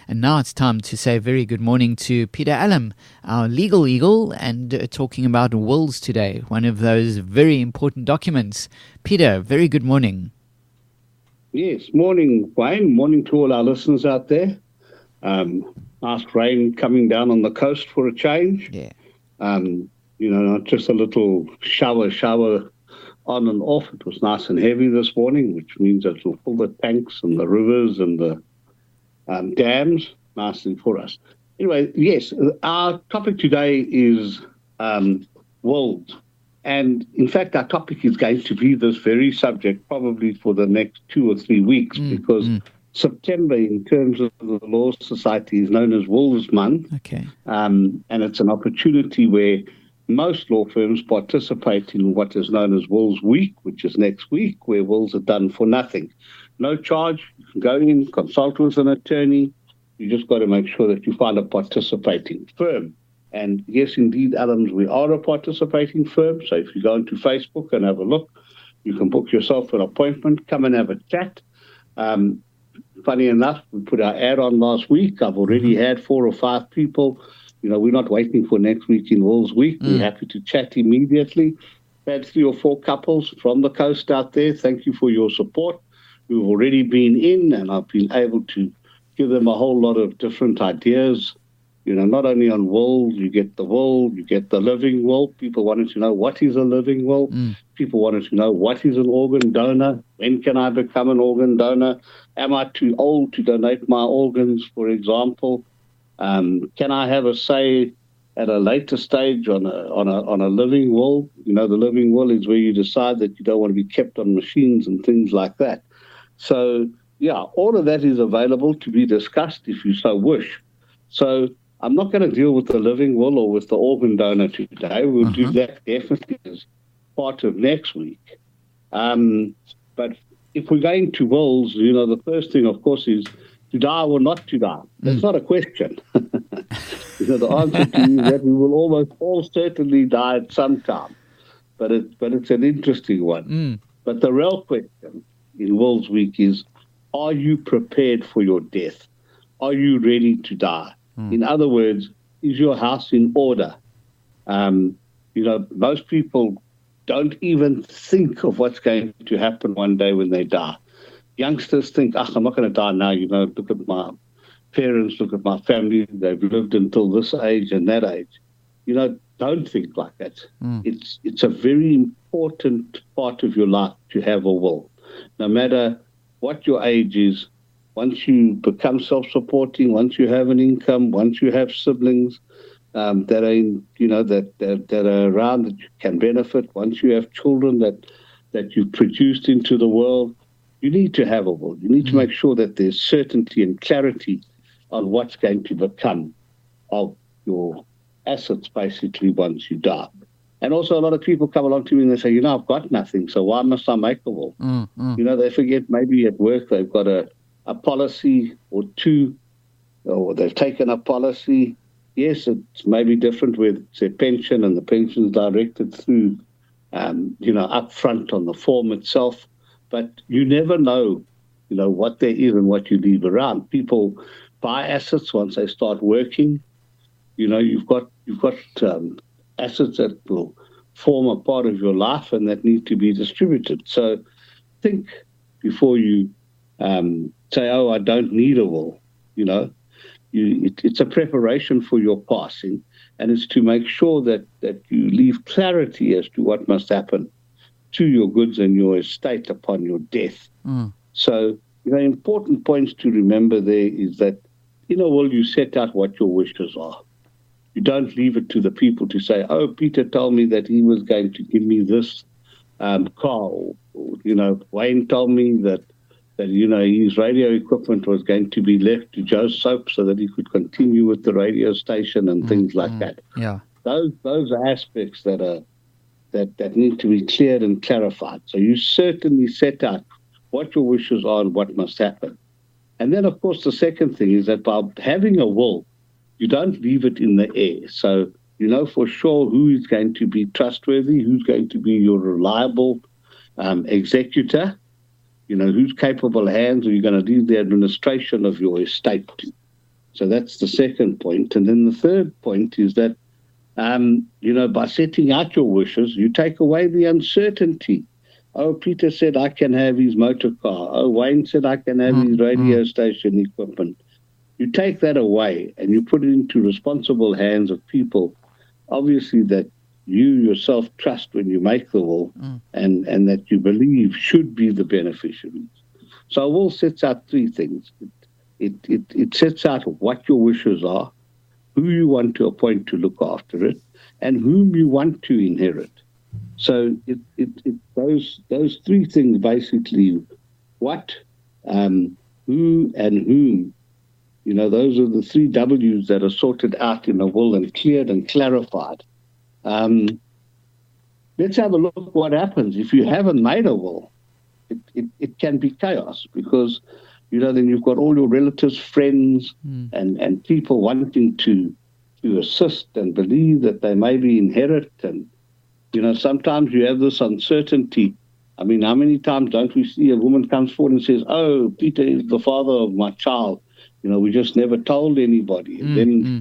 And now it's time to say a very good morning to Peter Allen, our legal eagle, and talking about wills today, one of those very important documents. Peter, very good morning. Yes, morning, Wayne. Morning to all our listeners out there. Nice rain coming down on the coast for a change. Yeah. Not just a little shower on and off. It was nice and heavy this morning, which means it will fill the tanks and the rivers and the dams nicely for us. Anyway, yes, our topic today is wills. And in fact, our topic is going to be this very subject probably for the next 2 or 3 weeks because September, in terms of the Law Society, is known as Wills Month. Okay. And it's an opportunity where most law firms participate in what is known as Wills Week, which is next week, where wills are done for nothing. No charge. You can go in, consult with an attorney. You just got to make sure that you find a participating firm. And yes, indeed, Adams, we are a participating firm. So if you go into Facebook and have a look, you can book yourself an appointment, come and have a chat. Funny enough, we put our ad on last week. I've already had 4 or 5 people. We're not waiting for next week in Wills Week. We're happy to chat immediately. We had 3 or 4 couples from the coast out there. Thank you for your support. We've already been in, and I've been able to give them a whole lot of different ideas. Not only on will, you get the will, you get the living will. People wanted to know what is a living will. People wanted to know what is an organ donor. When can I become an organ donor? Am I too old to donate my organs, for example? Can I have a say at a later stage on a living will? The living will is where you decide that you don't want to be kept on machines and things like that. So, yeah, all of that is available to be discussed if you so wish. So I'm not going to deal with the living will or with the organ donor today. We'll do that definitely as part of next week. But if we're going to wills, the first thing, of course, is to die or not to die. That's not a question. The answer to is that we will almost all certainly die at some time. But it's an interesting one. But the real question in Wills Week is, are you prepared for your death? Are you ready to die? In other words, is your house in order? Most people don't even think of what's going to happen one day when they die. Youngsters think, I'm not going to die now. Look at my parents, look at my family. They've lived until this age and that age. Don't think like that. It's a very important part of your life to have a will. No matter what your age is, once you become self-supporting, once you have an income, once you have siblings that are around that you can benefit, once you have children that you've produced into the world, you need to have a will. You need to make sure that there's certainty and clarity on what's going to become of your assets, basically, once you die. And also a lot of people come along to me and they say, I've got nothing, so why must I make a will? They forget maybe at work they've got a policy or 2, or they've taken a policy. Yes, it's maybe different with their pension, and the pension's directed through, up front on the form itself. But you never know, what there is and what you leave around. People buy assets once they start working. You've got assets that will form a part of your life and that need to be distributed. So think before you say, I don't need a will. It's a preparation for your passing, and it's to make sure that you leave clarity as to what must happen to your goods and your estate upon your death. So, important points to remember there is that in a will you set out what your wishes are. You don't leave it to the people to say, Peter told me that he was going to give me this car, or Wayne told me that his radio equipment was going to be left to Joe Soap so that he could continue with the radio station and things like that. Yeah, those are aspects that need to be cleared and clarified. So you certainly set out what your wishes are and what must happen. And then, of course, the second thing is that by having a will, you don't leave it in the air. So you know for sure who is going to be trustworthy, who's going to be your reliable executor, whose capable hands are you going to leave the administration of your estate to. So that's the second point. And then the third point is that, by setting out your wishes, you take away the uncertainty. Oh, Peter said I can have his motor car. Oh, Wayne said I can have his radio station equipment. You take that away and you put it into responsible hands of people, obviously, that you yourself trust when you make the will and that you believe should be the beneficiaries. So a will sets out three things. It sets out what your wishes are, who you want to appoint to look after it, and whom you want to inherit. So those three things basically, what, who, and whom, those are the three W's that are sorted out in a will and cleared and clarified. Let's have a look what happens if you haven't made a will. It can be chaos because, then you've got all your relatives, friends, and people wanting to assist and believe that they maybe inherit. And, sometimes you have this uncertainty. I mean, how many times don't we see a woman comes forward and says, oh, Peter is the father of my child. We just never told anybody. And then,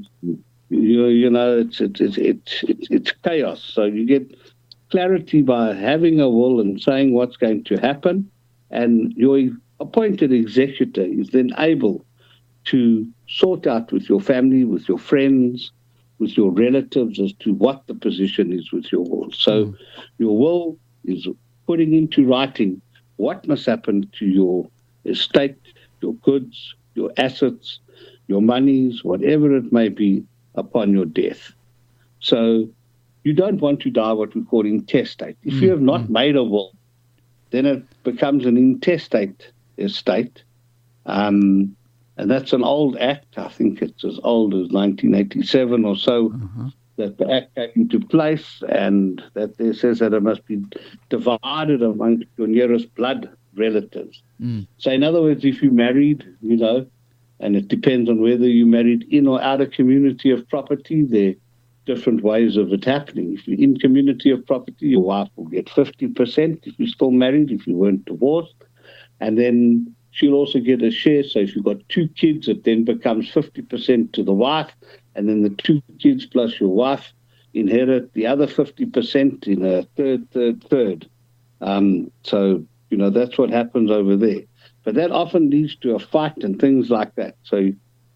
it's chaos. So you get clarity by having a will and saying what's going to happen. And your appointed executor is then able to sort out with your family, with your friends, with your relatives as to what the position is with your will. So your will is putting into writing what must happen to your estate, your goods, your assets, your monies, whatever it may be, upon your death. So you don't want to die what we call intestate. If you have not made a will, then it becomes an intestate estate. And that's an old act. I think it's as old as 1987 or so that the act came into place, and that there says that it must be divided amongst your nearest blood relatives. So in other words, if you married, and it depends on whether you married in or out of community of property, there are different ways of it happening. If you're in community of property, your wife will get 50% if you're still married, if you weren't divorced. And then she'll also get a share. So if you've got two kids, it then becomes 50% to the wife. And then the two kids plus your wife inherit the other 50% in a third. So, that's what happens over there. But that often leads to a fight and things like that. So,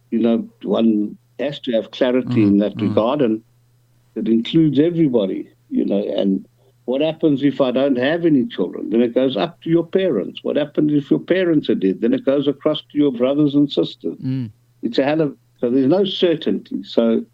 one has to have clarity in that regard, and it includes everybody, and what happens if I don't have any children? Then it goes up to your parents. What happens if your parents are dead? Then it goes across to your brothers and sisters. It's a hell of, so there's no certainty. So,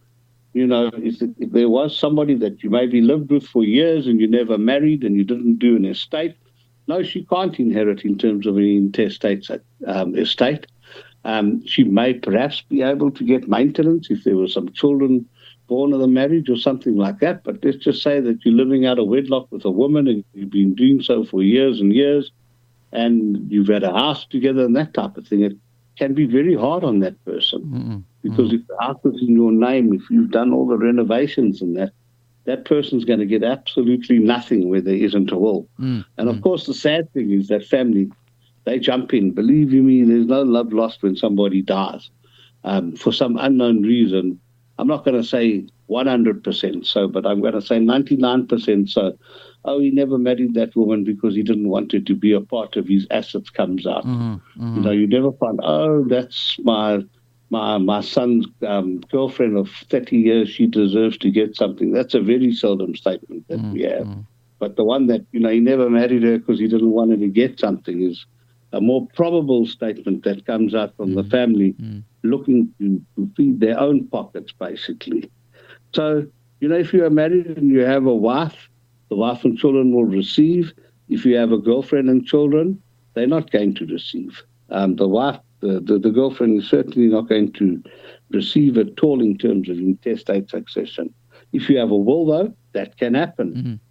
if there was somebody that you maybe lived with for years and you never married and you didn't do an estate, no, she can't inherit in terms of an intestate estate. She may perhaps be able to get maintenance if there were some children born of the marriage or something like that. But let's just say that you're living out of wedlock with a woman and you've been doing so for years and years, and you've had a house together and that type of thing. It can be very hard on that person because if the house is in your name, if you've done all the renovations and that person's going to get absolutely nothing where there isn't a will. And of course, the sad thing is that family, they jump in. Believe you me, there's no love lost when somebody dies for some unknown reason. I'm not going to say 100% so, but I'm going to say 99% so. Oh, he never married that woman because he didn't want her to be a part of his assets comes out. You never find, oh, that's my son's girlfriend of 30 years, she deserves to get something. That's a very seldom statement that we have. But the one that, he never married her because he didn't want her to get something is a more probable statement that comes out from the family looking to feed their own pockets, basically. So, if you are married and you have a wife, the wife and children will receive. If you have a girlfriend and children, they're not going to receive. The wife, the girlfriend is certainly not going to receive at all in terms of intestate succession. If you have a will, though, that can happen,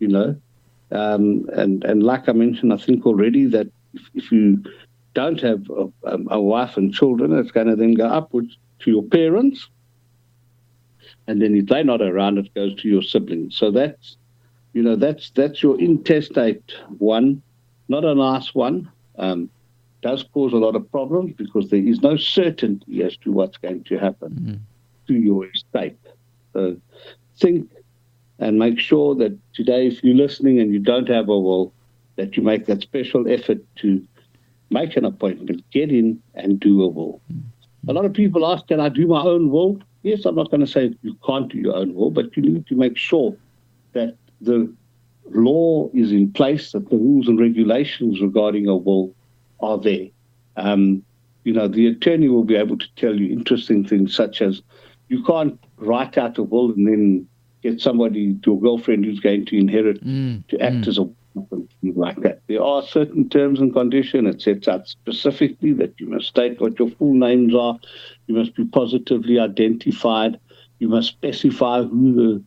And like I mentioned, I think already that if you don't have a wife and children, it's going to then go upwards to your parents. And then if they're not around, it goes to your siblings. So that's your intestate one, not a nice one. does cause a lot of problems because there is no certainty as to what's going to happen to your estate. So think and make sure that today, if you're listening and you don't have a will, that you make that special effort to make an appointment, get in and do a will. A lot of people ask, can I do my own will? Yes, I'm not going to say you can't do your own will, but you need to make sure that the law is in place, that the rules and regulations regarding a will are there. The attorney will be able to tell you interesting things such as you can't write out a will and then get somebody, your girlfriend who's going to inherit, to act as a witness, things like that. There are certain terms and conditions. It sets out specifically that you must state what your full names are. You must be positively identified. You must specify the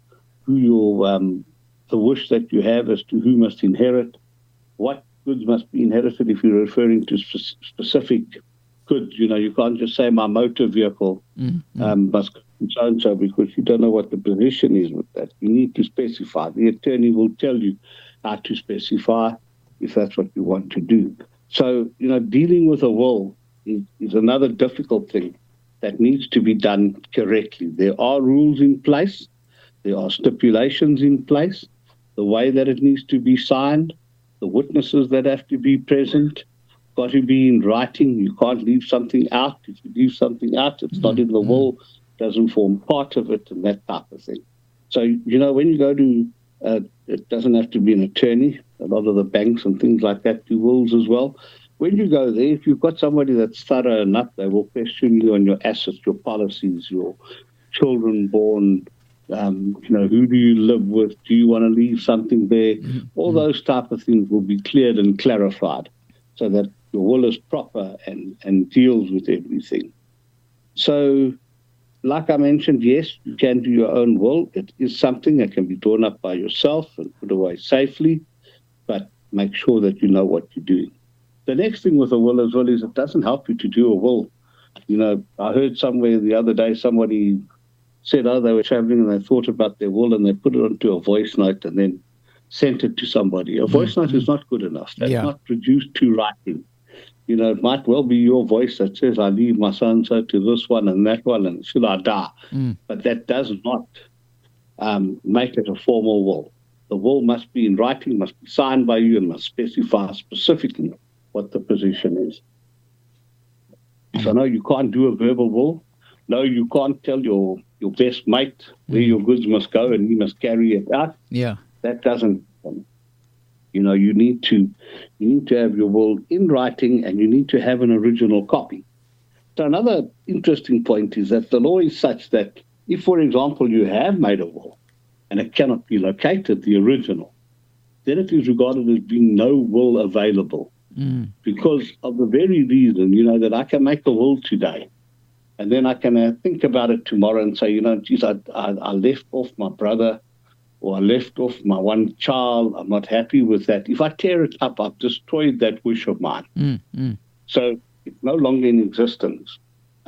wish that you have as to who must inherit, what goods must be inherited if you're referring to specific goods. You can't just say my motor vehicle must go so-and-so because you don't know what the position is with that. You need to specify. The attorney will tell you how to specify if that's what you want to do. So, dealing with a will is another difficult thing that needs to be done correctly. There are rules in place. There are stipulations in place. The way that it needs to be signed, the witnesses that have to be present, got to be in writing. You can't leave something out. If you leave something out, it's not in the will, doesn't form part of it, and that type of thing. So, when you go to, it doesn't have to be an attorney. A lot of the banks and things like that do wills as well. When you go there, if you've got somebody that's thorough enough, they will question you on your assets, your policies, your children born, who do you live with? Do you want to leave something there? All those type of things will be cleared and clarified so that your will is proper and deals with everything. So, like I mentioned, yes, you can do your own will. It is something that can be drawn up by yourself and put away safely, but make sure that you know what you're doing. The next thing with a will as well is it doesn't help you to do a will. I heard somewhere the other day somebody said, they were traveling and they thought about their will and they put it onto a voice note and then sent it to somebody. A voice note is not good enough. That's not reduced to writing. It might well be your voice that says, I leave my so-and-so to this one and that one and should I die? But that does not make it a formal will. The will must be in writing, must be signed by you and must specify specifically what the position is. So no, you can't do a verbal will. No, you can't tell your best mate where your goods must go and he must carry it out. Yeah. That doesn't happen. You need to have your will in writing and you need to have an original copy. So another interesting point is that the law is such that if, for example, you have made a will and it cannot be located, the original, then it is regarded as being no will available because of the very reason, that I can make a will today and then I can think about it tomorrow and say, geez, I left off my brother or I left off my one child. I'm not happy with that. If I tear it up, I've destroyed that wish of mine. So it's no longer in existence.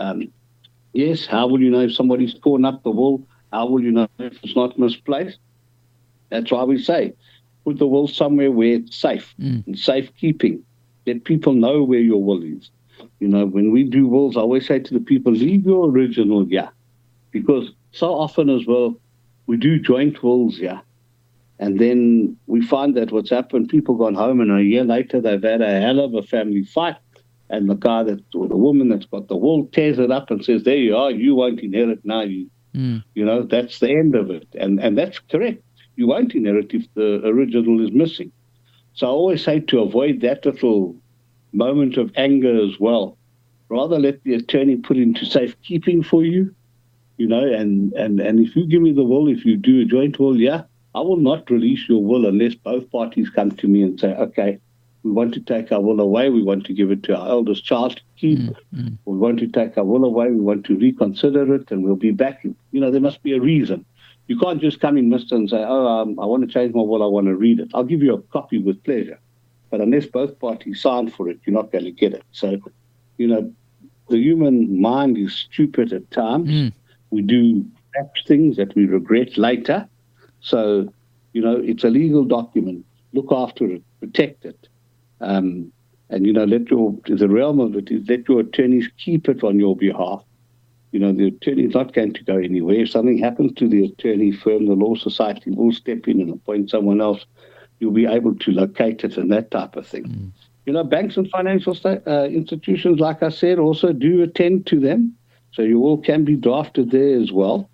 Yes, how will you know if somebody's torn up the will? How will you know if it's not misplaced? That's why we say, put the will somewhere where it's safe, in safekeeping. Let people know where your will is. When we do wills, I always say to the people, leave your original here. Because so often as well, we do joint wills here. And then we find that what's happened, people gone home and a year later they've had a hell of a family fight. And the guy or the woman that's got the will tears it up and says, there you are, you won't inherit now. That's the end of it. And that's correct. You won't inherit if the original is missing. So I always say to avoid that little moment of anger as well, rather let the attorney put into safekeeping for you, and if you give me the will, if you do a joint will, I will not release your will unless both parties come to me and say, okay, we want to take our will away, we want to give it to our eldest child to keep, we want to take our will away, we want to reconsider it, and we'll be back. There must be a reason. You can't just come in, mister, and say, I want to change my will, I want to read it. I'll give you a copy with pleasure. But unless both parties sign for it, you're not going to get it. So, the human mind is stupid at times. We do things that we regret later. So, it's a legal document. Look after it, protect it. And, the realm of it is let your attorneys keep it on your behalf. The attorney is not going to go anywhere. If something happens to the attorney firm, the Law Society will step in and appoint someone else. You'll be able to locate it and that type of thing. Banks and financial institutions, like I said, also do attend to them. So your will can be drafted there as well.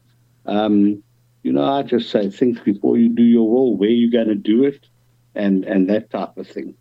I just say think before you do your will, where you're going to do it and that type of thing.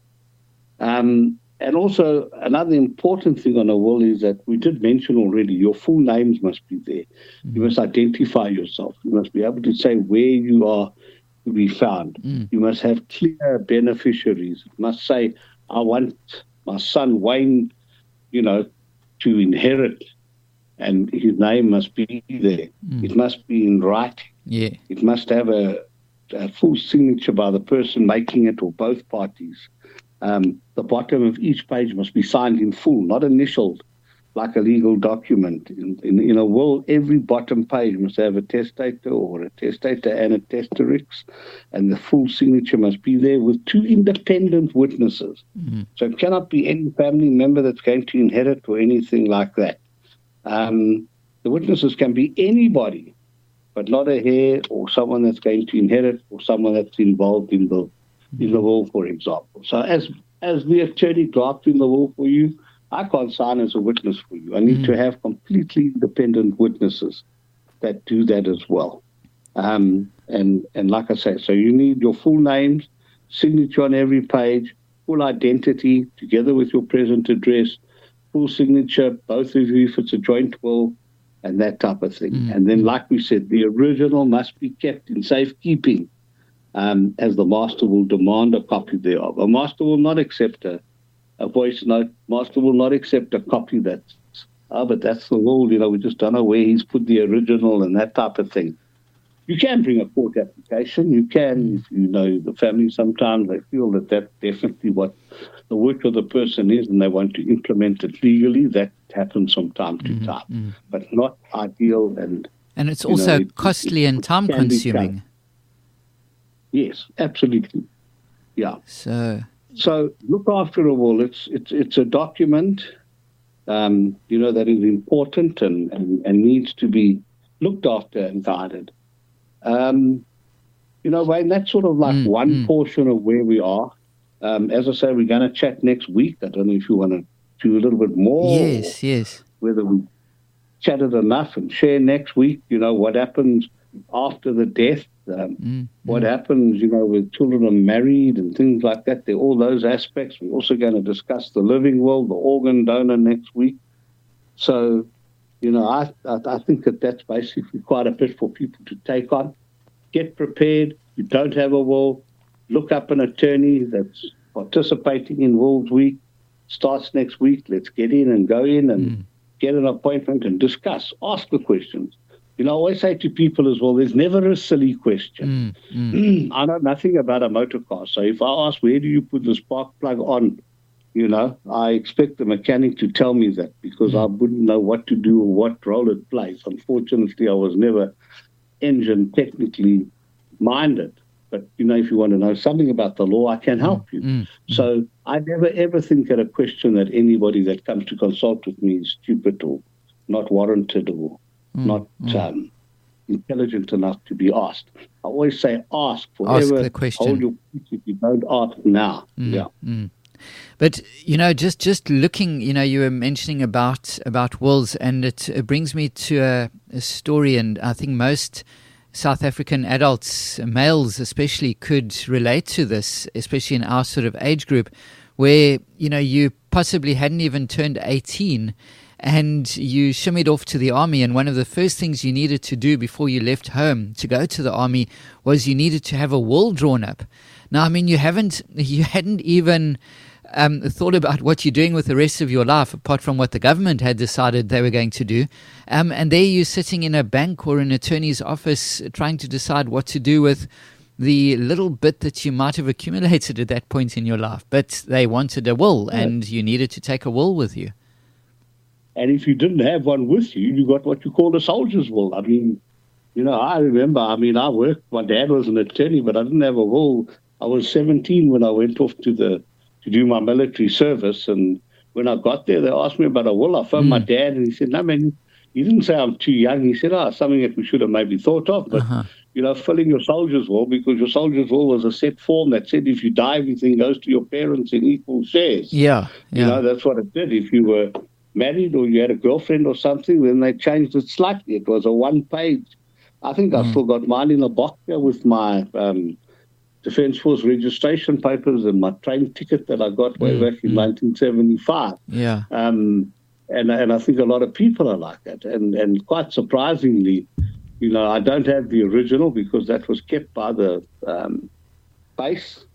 And also, another important thing on a will is that we did mention already, your full names must be there. You must identify yourself. You must be able to say where you are to be found. You must have clear beneficiaries. It must say, I want my son Wayne, to inherit, and his name must be there. It must be in writing. Yeah. It must have a full signature by the person making it or both parties. The bottom of each page must be signed in full, not initialed like a legal document. In a will, every bottom page must have a testator or a testator and a testatrix, and the full signature must be there with two independent witnesses. So it cannot be any family member that's going to inherit or anything like that. The witnesses can be anybody, but not a heir or someone that's going to inherit or someone that's involved in the will, for example. So as the attorney drafting the will for you, I can't sign as a witness for you. I need to have completely independent witnesses that do that as well. And like I say, so you need your full names, signature on every page, full identity together with your present address, full signature, both of you if it's a joint will, and that type of thing. And then, like we said, the original must be kept in safekeeping. As the master will demand a copy thereof. A master will not accept a voice note. Master will not accept a copy but that's the will, we just don't know where he's put the original and that type of thing. You can bring a court application. You can, if the family sometimes they feel that that's definitely what the work of the person is and they want to implement it legally. That happens from time to time, but not ideal. And it's also costly and time consuming. Yes, absolutely. Yeah. So look after a will. It's a document, that is important and needs to be looked after and guided. Wayne, that's sort of like one portion of where we are. As I say, we're going to chat next week. I don't know if you want to do a little bit more. Yes. Whether we chatted enough and share next week, what happens after the death. What happens, with children are married and things like that. There are all those aspects. We're also going to discuss the living will, the organ donor next week. So, I think that's basically quite a bit for people to take on. Get prepared. If you don't have a will, look up an attorney that's participating in Wills Week. Starts next week. Let's get in and go in and get an appointment and discuss. Ask the questions. I always say to people as well, there's never a silly question. I know nothing about a motor car. So if I ask, where do you put the spark plug on? I expect the mechanic to tell me that because I wouldn't know what to do or what role it plays. Unfortunately, I was never engine technically minded. But, if you want to know something about the law, I can help you. So I never ever think that a question that anybody that comes to consult with me is stupid or not warranted or not intelligent enough to be asked. I always say ask forever. Ask the question. Hold your peace if you don't ask now. But, just looking, you were mentioning about wills, and it brings me to a story, and I think most South African adults, males especially, could relate to this, especially in our sort of age group, where, you possibly hadn't even turned 18 and you shimmied off to the army, and one of the first things you needed to do before you left home to go to the army was you needed to have a will drawn up. Now, I mean, you hadn't even thought about what you're doing with the rest of your life, apart from what the government had decided they were going to do. And there you're sitting in a bank or an attorney's office trying to decide what to do with the little bit that you might have accumulated at that point in your life. But they wanted a will, and you needed to take a will with you. And if you didn't have one with you, you got what you call a soldier's will. I mean, I remember, I worked, my dad was an attorney, but I didn't have a will. I was 17 when I went off to to do my military service. And when I got there, they asked me about a will. I phoned my dad, and he said, "No, man, he didn't say I'm too young." He said, something that we should have maybe thought of, but, filling your soldier's will, because your soldier's will was a set form that said if you die, everything goes to your parents in equal shares. Yeah. That's what it did. If you were married or you had a girlfriend or something, then they changed it slightly. It was a one-page. I think I've still got mine in a box here with my Defence Force registration papers and my train ticket that I got way back in 1975. Yeah. And I think a lot of people are like that. And quite surprisingly, I don't have the original because that was kept by the base.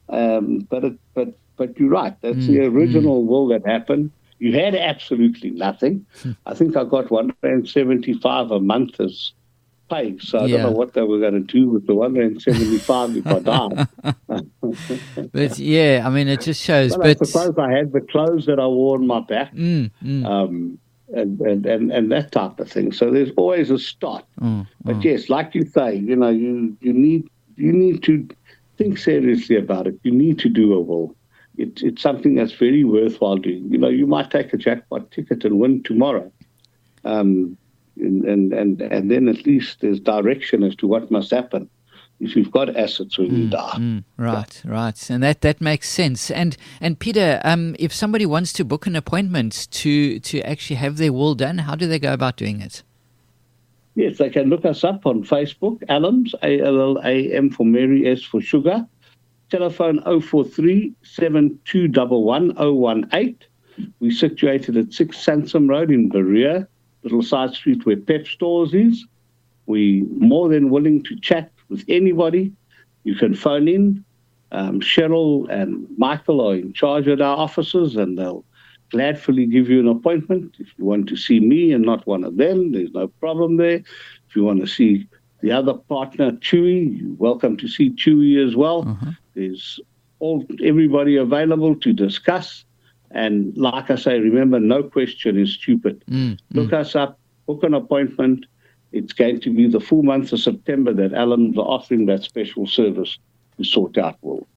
But you're right. That's the original will that happened. You had absolutely nothing. I think I got $175 a month as pay. So I don't know what they were going to do with the $175 if I died. But yeah, I mean, it just shows. But I suppose I had the clothes that I wore on my back, and that type of thing. So there's always a start. But yes, like you say, you need to think seriously about it. You need to do a will. It's something that's very worthwhile doing. You might take a jackpot ticket and win tomorrow. And then at least there's direction as to what must happen if you've got assets when you die. Right. And that makes sense. And Peter, if somebody wants to book an appointment to actually have their will done, how do they go about doing it? Yes, they can look us up on Facebook, Allams, ALLAM for Mary, S for Sugar. Telephone 043-7211-018. We're situated at 6 Sansom Road in Berea, little side street where Pep Stores is. We're more than willing to chat with anybody. You can phone in. Cheryl and Michael are in charge at our offices, and they'll gladly give you an appointment. If you want to see me and not one of them, there's no problem there. If you want to see the other partner, Chewy, you're welcome to see Chewy as well. There's everybody available to discuss. And like I say, remember, no question is stupid. Look us up, book an appointment. It's going to be the full month of September that Allams are offering that special service to sort out will.